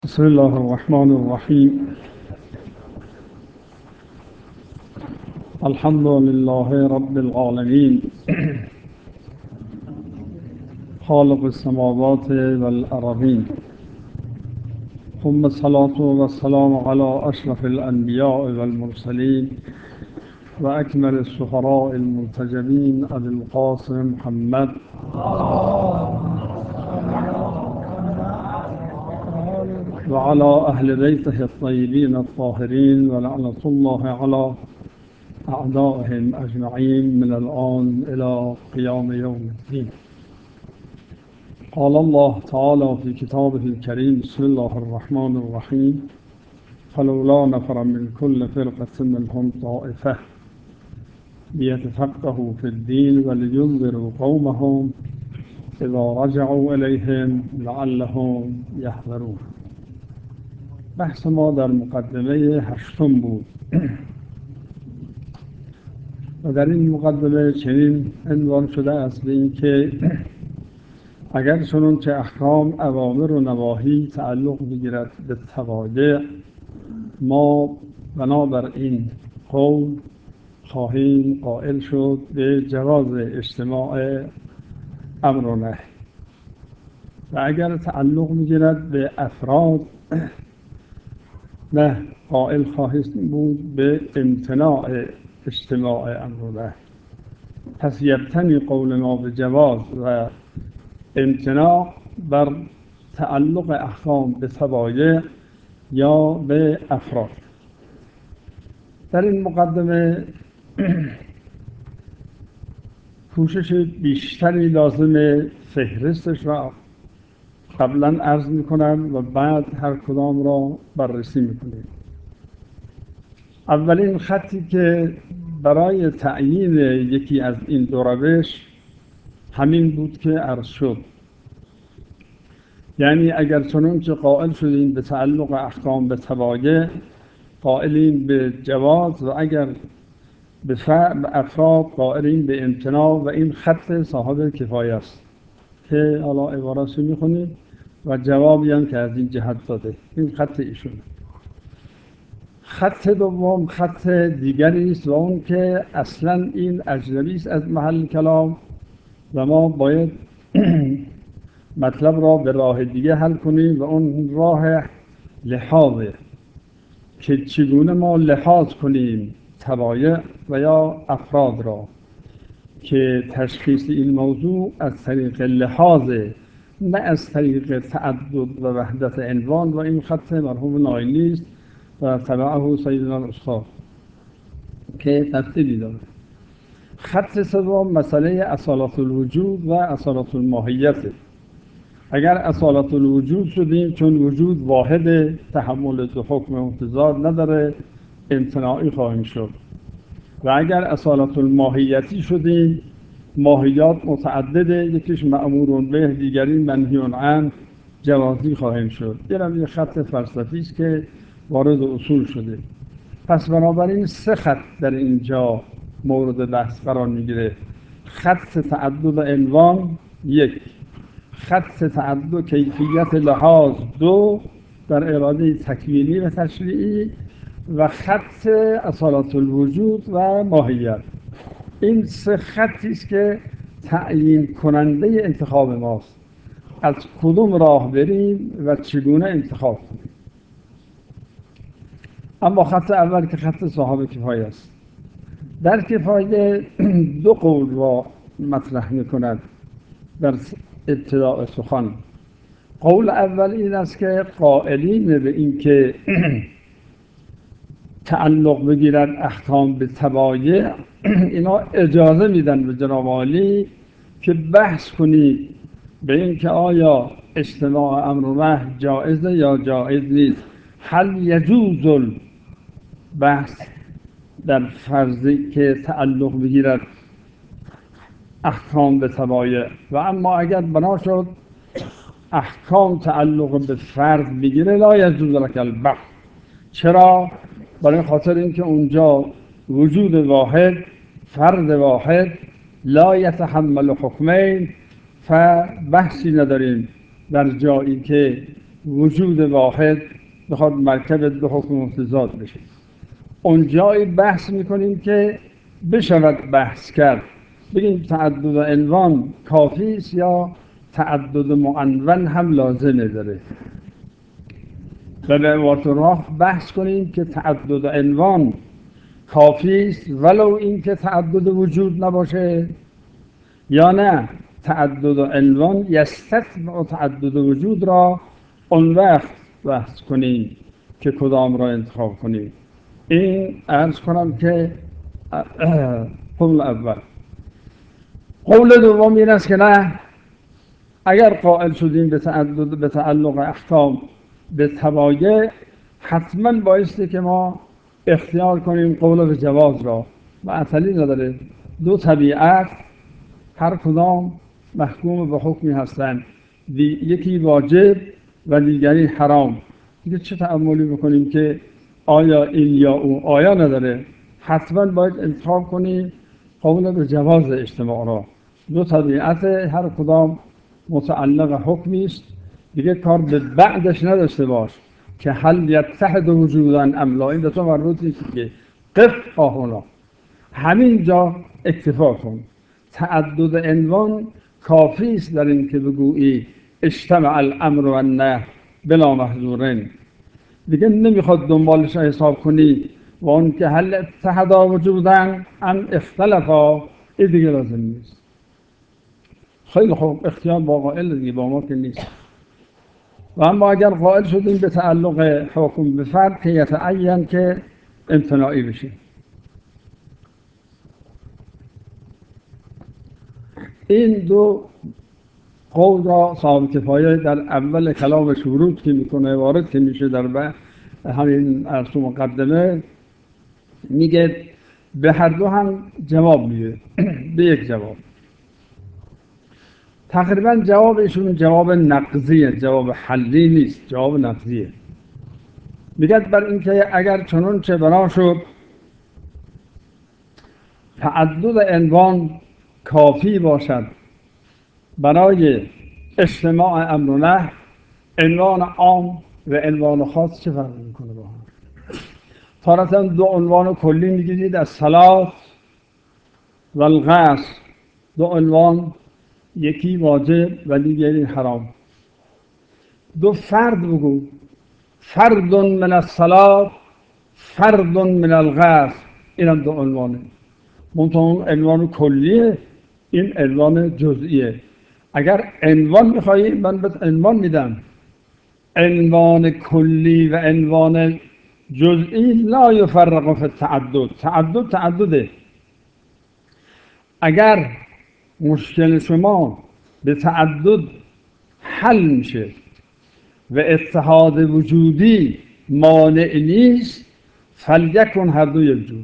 بسم الله الرحمن الرحیم. الحمد لله رب العالمین خالق السماوات والأرضین، ثم الصلاة والسلام على أشرف الأنبياء والمرسلين وأكمل السفراء المرتجبين أبي القاسم محمد وعلى أهل بيته الطيبين الطاهرين، ولعنة الله على أعدائهم أجمعين من الآن إلى قيام يوم الدين. قال الله تعالى في كتابه الكريم: بسم الله الرحمن الرحيم. فلولا نفر من كل فرقة منهم طائفة ليتفقهوا في الدين ولينذروا قومهم إذا رجعوا إليهم لعلهم يحذرون. بحث ما در مقدمه هشتم بود و در این مقدمه چنین عنوان شده است به این که اگر چنانچه احکام، اوامر و نواهی تعلق بگیرد به طبایع، ما بنابر این قول خواهیم قائل شد به جواز اجتماع امر و نهی، و اگر تعلق می‌گیرد به افراد نه، قائل خواهیم بود به امتناع اجتماع امر و نهی. پس یبتنی قول ما به جواز و امتناع بر تعلق احکام به طبایع یا به افراد. در این مقدمه کوشش بیشتری لازم فهرستش را قبلا عرض میکنم و بعد هر کدام را بررسی میکنیم. اولین خطی که برای تعیین یکی از این دو روش همین بود که عرض شد، یعنی اگر چنانچه قائل شدیم به تعلق احکام به طبایع قائلین به جواز، و اگر به افراد قائلین به امتناع، و این خط صاحب کفایه است که حالا عبارتش میخونیم و جوابی هم که از این جهت داده. این خط ایشون. خط دوم خط دیگری است و اون که اصلا این اجنبی است از محل کلام و ما باید مطلب را به راه دیگه حل کنیم، و اون راه لحاظه که چگونه ما لحاظ کنیم طبایع و یا افراد را، که تشخیص این موضوع از طریق لحاظه نه از طریق تعدد و وحدت عنوان، و این خط مرحوم ناینی است و تبعه سیدنا الاستاد که تفصیلی داره. خط سوم مسئله اصالت الوجود و اصالت الماهیت. اگر اصالت الوجود شدیم، چون وجود واحد، تحمل دو حکم امتزاج نداره، امتناعی خواهیم شد. و اگر اصالت الماهیتی شدیم، ماهیات متعدده، یکیش مأمور به، دیگری منهی عنه، جوازی خواهیم شد. این خط فلسفی است که وارد اصول شده. پس بنابراین سه خط در اینجا مورد بحث قرار میگیره: خط تعدد عنوان یک، خط تعدد کیفیت لحاظ دو در اراده تکوینی و تشریعی، و خط اصالت الوجود و ماهیت. این سه خطی است که تعیین کننده انتخاب ماست، از کدوم راه بریم و چگونه انتخاب کنیم. اما خط اول که خط صاحب کفایه است، در کفایه دو قول را مطرح می‌کند در ابتداء سخن. قول اول این است که قائلین به این که تعلق بگیرد احکام به طبایع، اینا اجازه میدن به جناب عالی که بحث کنید به این که آیا اجتماع امر و نهی جائزه یا جائز نیست. هل یجوز البحث در فرضی که تعلق بگیرد احکام به طبایع، و اما اگر بنا شد احکام تعلق به فرد بگیره، لا یجوز لک البحث. چرا؟ برای خاطر اینکه اونجا وجود واحد، فرد واحد، لا یتحمل حکمین، فبحثی نداریم در جایی که وجود واحد بخواد مرکب دو حکم متضاد بشه. اونجایی بحث میکنیم که بشود بحث کرد، بگیم تعدد عنوان کافی است یا تعدد معنون هم لازمه داره، و به عبارت راه بحث کنیم که تعدد عنوان کافی است ولو اینکه تعدد وجود نباشه، یا نه تعدد عنوان یستثنی تعدد وجود را اون وقت بحث کنیم که کدام را انتخاب کنیم. این عرض کنم که قول اول. قول دوم این است که نه، اگر قائل شدیم به تعدد به تعلق احکام به طبایع، حتما بایستی که ما اختیار کنیم قول به جواز را. معطلی نداره، دو طبیعت هر کدام محکوم به حکمی هستند، یکی واجب و دیگری حرام. دیگه چه تأملی بکنیم که آیا این یا او آیا نداره؟ حتما باید انتخاب کنیم قول به جواز اجتماع را. دو طبیعت هر کدام متعلق حکمی است، دیگه کار به بعدش نداشته باش که هل یتحد وجودا ام لا. این دو تا مربوط نیست که قف آهونا، همین جا اکتفا کن. تعدد عنوان کافی است در این که بگویی اجتمع الامر و النهی بلا محظورین، دیگه نمیخواد دنبالش حساب کنی و اون که هل اتحدا وجودن ام اختلفا، این دیگه لازم نیست. خیلی خوب، اختیار با قائل دیگه، با ما که نیست. و اما اگر قائل شدیم به تعلق حکم به فرد که یتعین که امتناعی بشه. این دو قول را صاحب کفایه در اول کلام شروط که میکنه، وارد که میشه در همین عرض مقدمه، میگه به هر دو هم جواب میده. به یک جواب تقریبا جوابشون جواب نقضیه، جواب حلی نیست، جواب نقضیه. میگه بر اینکه اگر چنون چه بنا شد تعدد عنوان کافی باشد برای اجتماع امر و نهی، عنوان عام و عنوان خاص چه فرق میکنه با هم؟ تارتا دو عنوان کلی میگیرید از صلات و الغسل، دو عنوان، یکی واجب و دیگری حرام. دو فرد بگو، فرد من الصلات، فرد من الغسل، این هم دو عنوانه. منطقه عنوان کلیه، این عنوان جزئیه. اگر عنوان میخوایی من بهت عنوان میدم، عنوان کلی و عنوان جزئی لا یفرق فی التعدد. تعدده. اگر مشکل شما به تعدد حل میشه و اتحاد وجودی مانع نیست، فلیکن هر دو یک جور.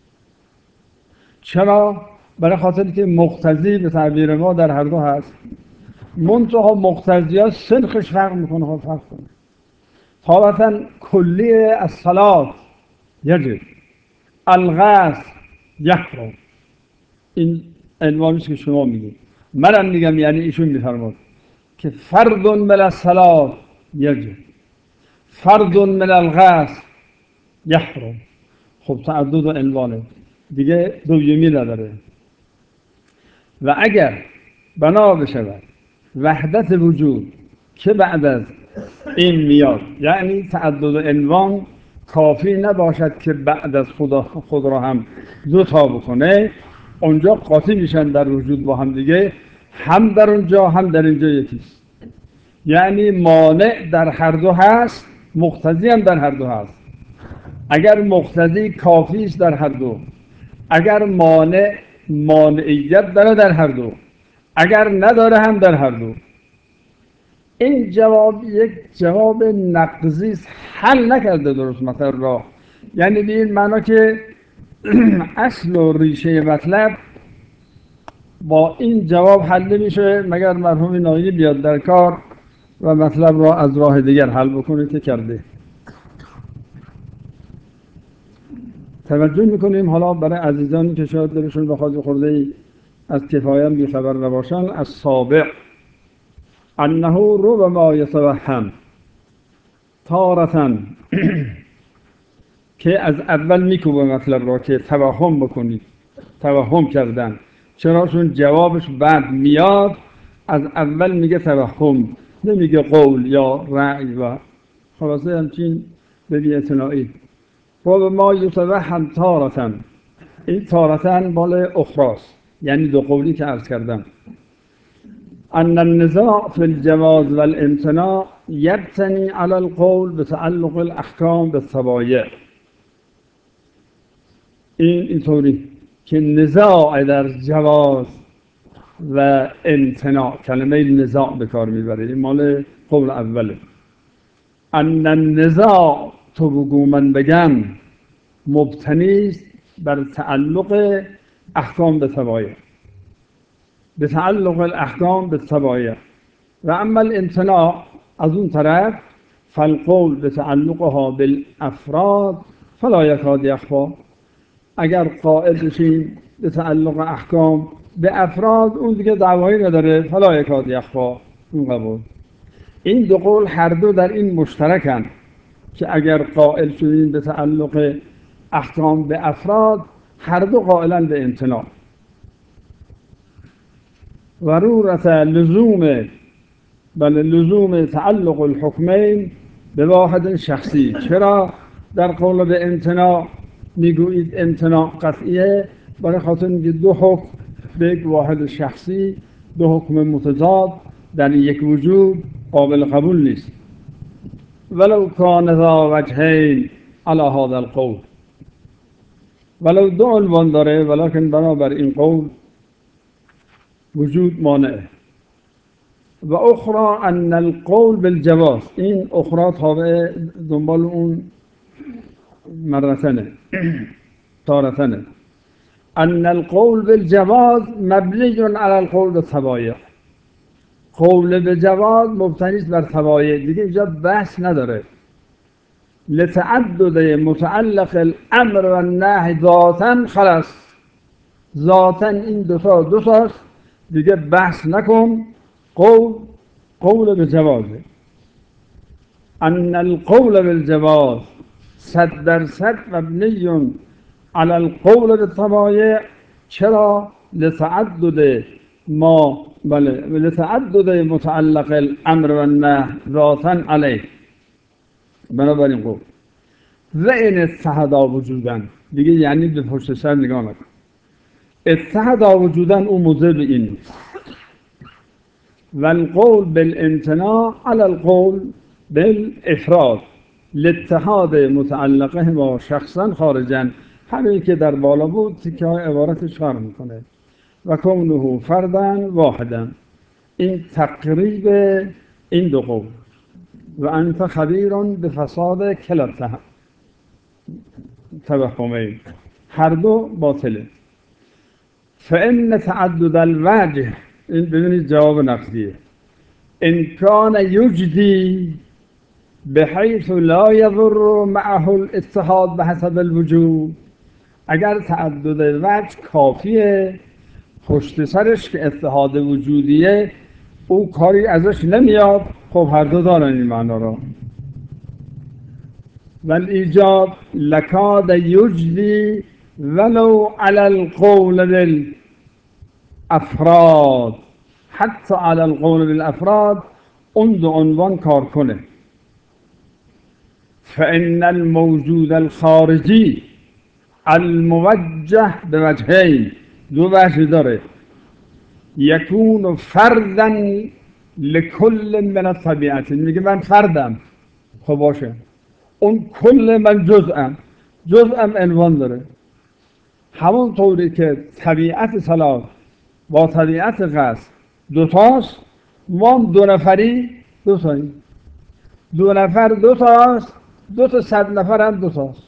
چرا؟ برای خاطر که مقتضی به تعبیر ما در هر دو هست. منتها مقتضیات سنخش فرق میکنه، فرق کنه. طالباً کلی الصلاة یجب، الغسل یحرم. این عنوانیست که شما میگید، منم میگم، یعنی ایشون میفرماد که فرد من الصلاة یجب، فرد من الغسل یحرم. خب تعدد عنوانه دیگه، دویمی نداره. و اگر بنا بشود وحدت وجود که بعد از این میاد، یعنی تعدد عنوان کافی نباشد که بعد از خود را هم دو تا بکنه، اونجا قاطی میشن در وجود با هم دیگه، هم در اونجا هم در اینجا یکیست. یعنی مانع در هر دو هست، مقتضی هم در هر دو هست. اگر مقتضی کافی است در هر دو، اگر مانعیت داره در هر دو، اگر نداره هم در هر دو. این جواب یک جواب نقضی است، حل نکرده درست مطلب را. یعنی به این معنا که اصل و ریشه مطلب با این جواب حل نمیشه مگر مرحوم نایی بیاد در کار و مطلب را از راه دیگر حل بکنه که کرده. توجه میکنیم حالا برای عزیزانی که شاید دلشون بخواد خورده از کفایه بیخبر نباشن، از سابق انه ربما یتوهم تارتن که از اول میکوبه مطلب را که توهم بکنید، توهم کردن. چرا؟ چون جوابش بعد میاد، از اول میگه توهم، نمیگه قول یا رأی و خلاصه همچین به بی‌اعتنایی. و ما یتوهم تارتن، این تارتن مال اخراست، یعنی دو قولی که عرض کردم. ان النزاع فی الجواز والامتناع یبتنی علی القول بتعلق الاحکام بالطبایع. اینطوری که نزاع در جواز و امتناع، کلمه نزاع به کار میبره، این مال قول اوله. ان النزاع، تو بگو من بگم، مبتنی است بر تعلق احکام به طبایع، به تعلق الاحکام به طبایع. و اما الامتناع از اون طرف، فالقول به تعلقها بالافراد فلا یکاد یخفی. اگر قائل بشیم به تعلق احکام به افراد، اون دیگه دعوایی نداره، فلا یکاد یخفی، اون قبول. این دو قول هر دو در این مشترکن که اگر قائل شدیم به تعلق احکام به افراد، هر دو قائلن به امتناع. ضرورت لزوم تعلق الحکمین به واحد شخصی. چرا در قول به امتناع میگویید امتناع قطعیه؟ برای خاطر اینکه دو حکم به یک واحد شخصی، دو حکم متضاد در یک وجود قابل قبول نیست. ولو کان ذا وجهین علی هذا القول، ولو دو عنوان داره، ولکن بنابر این قول وجود مانعه. و اخرى ان القول بالجواز، این اخرى تابع دنبال اون مرتنه تارتنه. ان القول بالجواز مبنی علی القول بالطبایع، قول به جواز مبتنی است بر طبایع، دیگه اینجا بحث نداره. لتعدد متعلق الامر و النهی ذاتا خلاص، ذاتا این دوتاست، دیگه بحث نکن. قول به جوازه. ان القول بالجواز 100% مبنی علی القول بالطبایع. چرا؟ لتعدد متعلق الامر و النهی ذاتا علیه، بنابراین قول. و این اتحدا وجودن، دیگه یعنی به پشت سر نگاه نکن. اتحدا وجودن اون موضع به این نیست. و القول بالامتناع علی القول بالافراد لاتحاد متعلقه با شخصا خارجا، همین که در بالا بود تیکه های عبارتش فرق میکنه. و کونه فردا واحدا، این تقریب این دو قول. و انت خبیرون به فساد کلا توهمین، هر دو باطله. فان تعدد الوجه، این ببینید جواب نقدیه، امکان یجدی بحیث لا یضر معه الاتحاد بحسب الوجود. اگر تعدد وجه کافیه، پشت سرش که اتحاد وجودیه، او کاری ازش نمیاد. خب هر دو دارن این معنا را. والایجاب لکاد یجدی ولو علی القول بالافراد، حتی علی القول بالافراد اون دو عنوان کار کنه. فان الموجود الخارجی الموجه به وجهین، دو وجه داره. یکون فردا لکل من الطبیعت، میگه من فردم، خب باشه، اون کل من جزءم عنوان داره. همون طوری که طبیعت سلام با طبیعت قصد دوتاست، ما دو نفری دوتاییم. دو نفر دوتاست، دو تا 100 نفر هم دوتاست.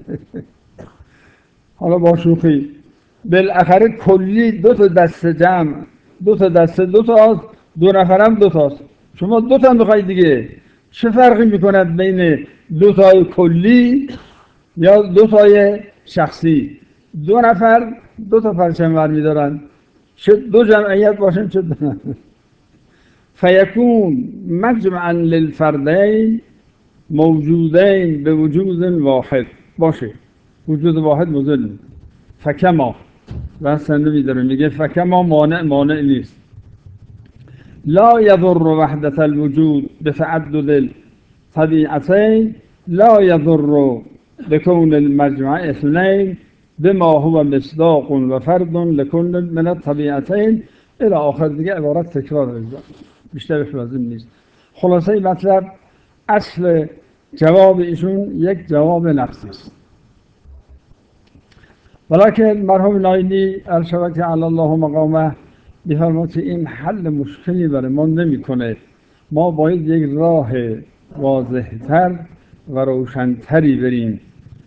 حالا با شوخی بالاخره کلی دو تا دست جمع، دو تا دست دوتاست، دو نفر هم دوتاست. شما دوتا میخواید دیگه، چه فرقی میکنه بین دوتای کلی یا دوتای شخصی؟ دو نفر دو تا پرچم برمیدارن، چه دو جمعیت باشن چه دو. فیکون مجمعا للفردین موجودین به وجود واحد باشه، وجود واحد موجود نیست. فکما بحث نمیداره، میگه فکما مانع نیست. لا يضر وحدة الوجود بتعدد الطبيعتين، لا يضر بكون المجمع اثنين بما هو مصداق وفرد لكل من الطبيعتين الى آخر. دیگه عبارت تکرار بیشترش لازم نیست. خلاصه مطلب، اصل جواب ایشون یک جواب نفسی است. ولکن مرحوم نایینی ارشد که علی الله مقامه می‌فرماید که این حل مشکلی برای ما نمی‌کنه. ما باید یک راه واضح‌تر و روشن‌تری بریم.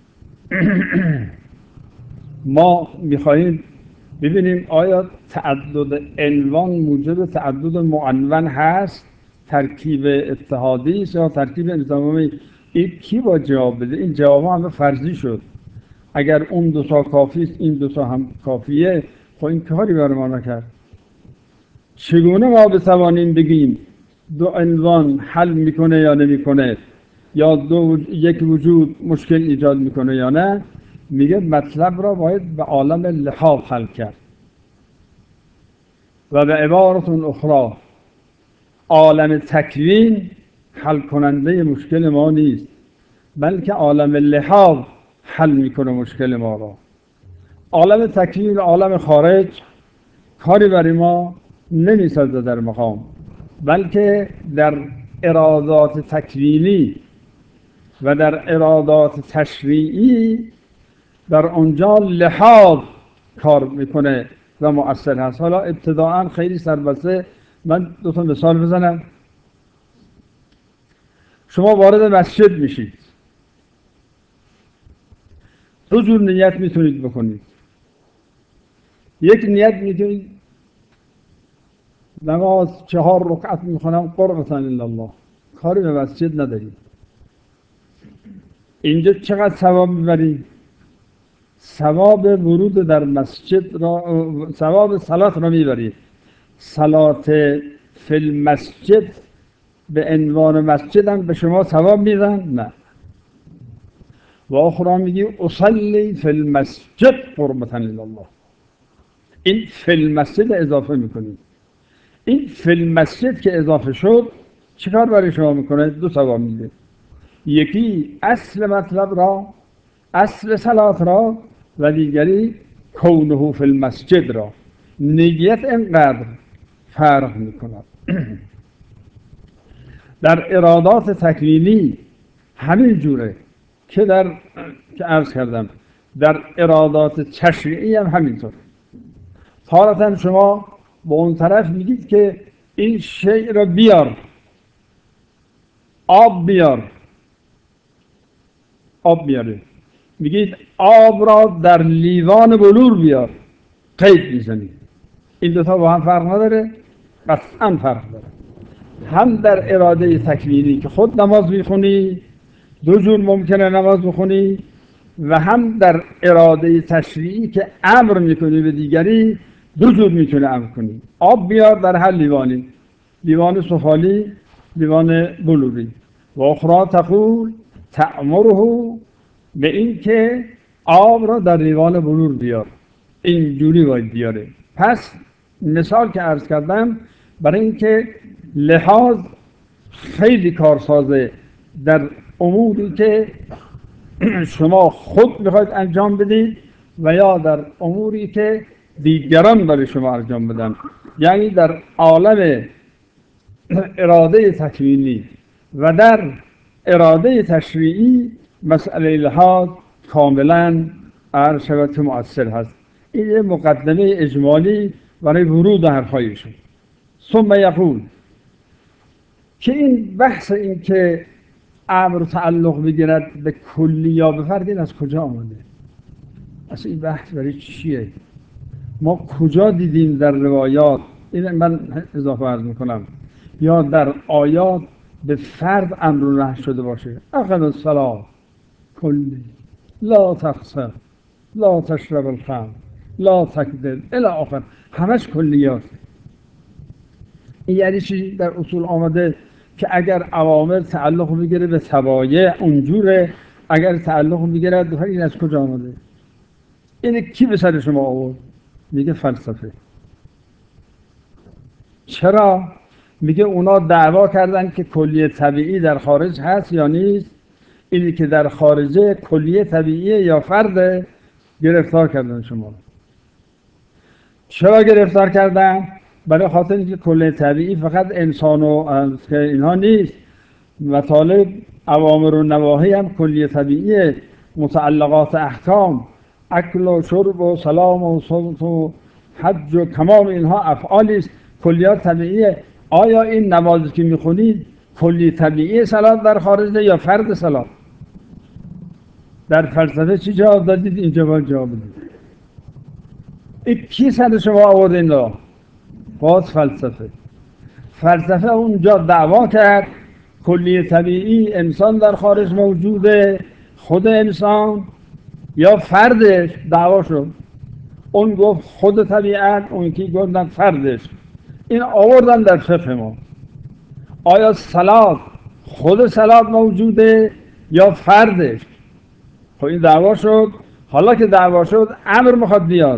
ما می‌خواهیم ببینیم آیا تعدد عنوان موجب تعدد معنون هست، ترکیب اتحادی است یا ترکیب انضمامی؟ این کی با جواب بده؟ این جواب همه فرضی شد. اگر اون دو تا کافی است این دو تا هم کافیه، خب این کاری برای ما نکرد. چگونه ما بتوانیم بگیم دو عنوان حل میکنه یا نمیکنه، یا یک وجود مشکل ایجاد میکنه یا نه؟ میگه مطلب را باید به عالم لحاظ حل کرد. و به عبارت اخرى عالم تکوین حل کننده مشکل ما نیست، بلکه عالم لحاظ حل میکنه مشکل ما را. عالم تکوین، عالم خارج کاری برای ما نمیسازه در مقام، بلکه در ارادات تکوینی و در ارادات تشریعی در آنجا لحاظ کار میکنه و مؤثر هست. حالا ابتداعا خیلی سربسته من دو تا مثال بزنم. شما وارد مسجد میشید، دو جور نیت میتونید بکنید. یک نیت میتونید نماز 4 رکعت میخونم قربة الله، کاری به مسجد ندارید. اینجا چقدر ثواب میبرید؟ ثواب ورود در مسجد را، ثواب صلات را میبرید. صلات فی المسجد به عنوان مسجد هم به شما ثواب میدن؟ نه. و آخرا میگی اصلی فی المسجد قربة الله، این فی المسجد اضافه میکنید. این فی المسجد که اضافه شد چیکار برای شما میکنه؟ دو ثواب میده. یکی اصل مطلب را، اصل صلات را، و دیگری کونه فی المسجد را. نیت اینقدر فرق میکند. در ارادات تکوینی همین جوره که عرض کردم در ارادات تشریعی هم همینطور. تارة شما به اون طرف میگید که این شیء را بیار، آب بیار، آب بیاره. میگید آب را در لیوان بلور بیار، قید میزنید. این دوتا با هم فرق نداره؟ قطعا فرق داره. هم در اراده تکوینی که خود نماز میخونی، دو جور ممکنه نماز بخونی، و هم در اراده تشریعی که امر میکنی به دیگری، دو جور میتونه امر کنی. آب بیار در هر لیوانی، لیوان سفالی، لیوان بلوری. و اخرى تقول تأمره به این که آب را در لیوان بلور بیار، اینجوری باید بیاره. پس مثال که عرض کردم برای اینکه لحاظ خیلی کارسازه در اموری که شما خود میخواید انجام بدید و یا در اموری که دیگران برای شما انجام بدن. یعنی در عالم اراده تکوینی و در اراده تشریعی مسئله لحاظ کاملا عرض شود که مؤثر هست. این یه مقدمه اجمالی برای ورود حرفایشون. ثم یقول که این بحث این که امر تعلق بگیرد به کلی یا به فرد، این از کجا آمده؟ اصلا این بحث برای چیه؟ ما کجا دیدیم در روایات؟ این من اضافه عرض میکنم، یا در آیات به فرد امر و نهی شده باشه. اقم الصلاة کلی، لا تخسر، لا تشرب الخمر، لا تکذب الی آخر، همش کلیات. این یعنی چی؟ در اصول آمده که اگر اوامر تعلق میگیره به تبایع اونجوره، اگر تعلق میگیره به این از کجا آمده؟ این کی به سر شما آورد؟ میگه فلسفه. چرا؟ میگه اونا دعوا کردن که کلیه طبیعی در خارج هست یا نیست. اینی که در خارجه کلیه طبیعیه یا فرده، گرفتار کردن شما. چرا گرفتار کردن؟ برای خاطر اینکه کلیه طبیعی فقط انسان و که اینها نیست، مطالب اوامر و نواهی هم کلیه طبیعیه، متعلقات احکام، اکل و شرب و سلام و صوت و حج و تمام اینها افعالی است، کلیات طبیعیه. آیا این نمازی که میخونید کلی طبیعی صلات در خارجه یا فرد صلات؟ در فلسفه چی جواب دادید؟ اینجا باید جواب بدید. این کی سر شما آورد این را؟ باز فلسفه. فلسفه اونجا دعوا کرد کلی طبیعی انسان در خارج موجوده، خود انسان یا فردش. دعوا شد، اون گفت خود طبیعت، اون کی گفتن فردش. این آوردن در فقه ما. آیا صلات خود صلات موجوده یا فردش؟ خب این دعوا شد. حالا که دعوا شد امر میخواد بیاد.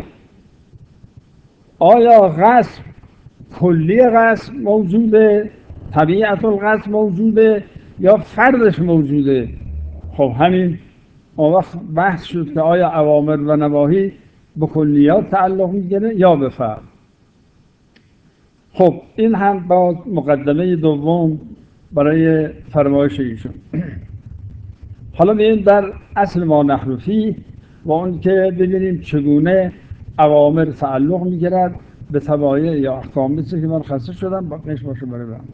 آیا غصب کلی غصب موجوده، طبیعت الغصب موجوده یا فردش موجوده؟ خب همین اون وقت بحث شد که آیا اوامر و نواهی به کلیات تعلق میگیره یا به فرد. خب این هم باز مقدمه دوم برای فرمایش ایشون. حالا بیاییم در اصل ما نحن فیه و اون که ببینیم چگونه اوامر تعلق میگیرد به تبایع یا احکام. مثل که من خسته شدم، باقیش باشه برای بعد.